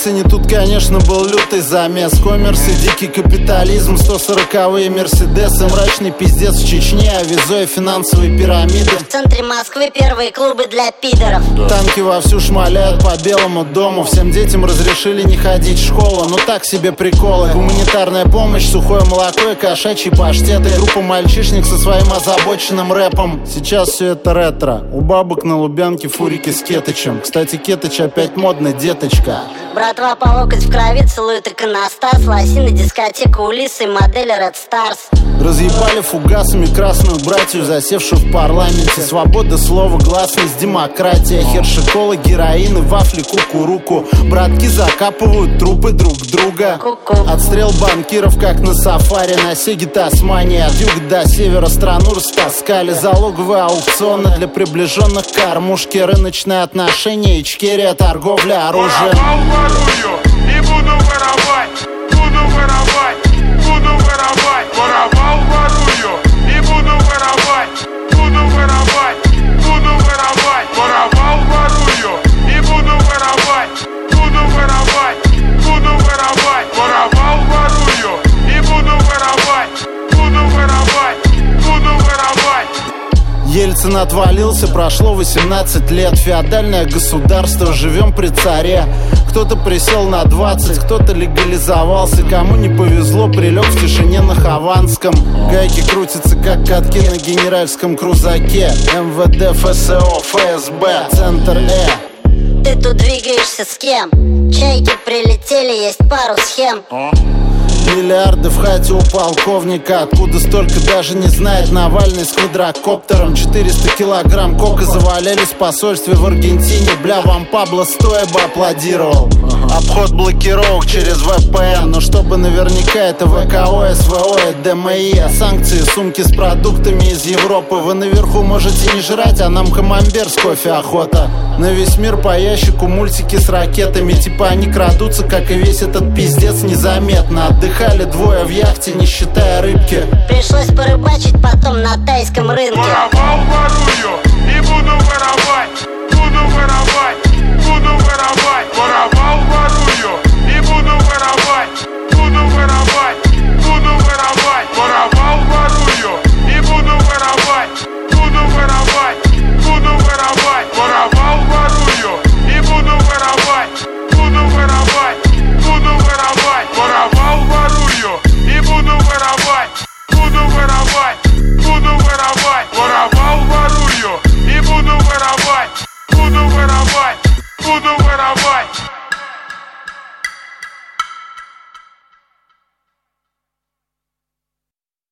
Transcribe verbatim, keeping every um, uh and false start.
медицине тут, конечно, был лютый замес. Коммерс и дикий капитализм, сто сороковые мерседесы, мрачный пиздец в Чечне, а визой финансовые пирамиды. В центре Москвы первые клубы для пидоров. Танки вовсю шмаляют по Белому дому. Всем детям разрешили не ходить в школу. Ну так себе приколы. Гуманитарная помощь, сухое молоко и кошачьи паштеты. Группа мальчишник со своим озабоченным рэпом. Сейчас все это ретро. У бабок на Лубянке фурики с кетычем. Кстати, кетыч опять модный, деточка. Братва по локоть в крови целует иконостас. Лосины, дискотека, Улисы, модели Red Stars. Разъебали фугасами красную братью, засевшую в парламенте. Свобода слова, гласность, демократия. Хершиколы, героины, вафли, кукуруку. Братки закапывают трупы друг друга. Отстрел банкиров, как на сафари. На Сеге Тасмания, от юга до севера страну растаскали. Залоговые аукционы для приближенных к кормушке. Рыночные отношения, Ичкерия, торговля оружием. Ворую и буду воровать, буду воровать, буду воровать. Воровал, ворую и буду воровать, буду воровать, буду воровать. Воровал, ворую и буду воровать, буду воровать, буду воровать. Воровал, ворую и буду воровать, буду воровать, буду воровать. Ельцин отвалился, прошло восемнадцать лет. Феодальное государство, живем при царе. Кто-то присел на двадцать, кто-то легализовался. Кому не повезло, прилег в тишине на Хованском. Гайки крутятся, как катки на генеральском крузаке. МВД, ФСО, ФСБ, Центр Э. Ты тут двигаешься с кем? Чайки прилетели, есть пару схем. Миллиарды в хате у полковника. Откуда столько, даже не знает Навальный с квадрокоптером. Четыреста килограмм кока завалялись в посольстве в Аргентине. Бля, вам Пабло стоя бы аплодировал. Обход блокировок через ВПН. Но чтобы наверняка это ВКО, СВО и ДМИ. Санкции, сумки с продуктами из Европы. Вы наверху можете не жрать, а нам камамбер с кофе охота. На весь мир по ящику мультики с ракетами. Типа они крадутся, как и весь этот пиздец, незаметно. Отдыхали двое в яхте, не считая рыбки. Пришлось порыбачить потом на тайском рынке. Воровал, ворую и буду воровать, буду воровать.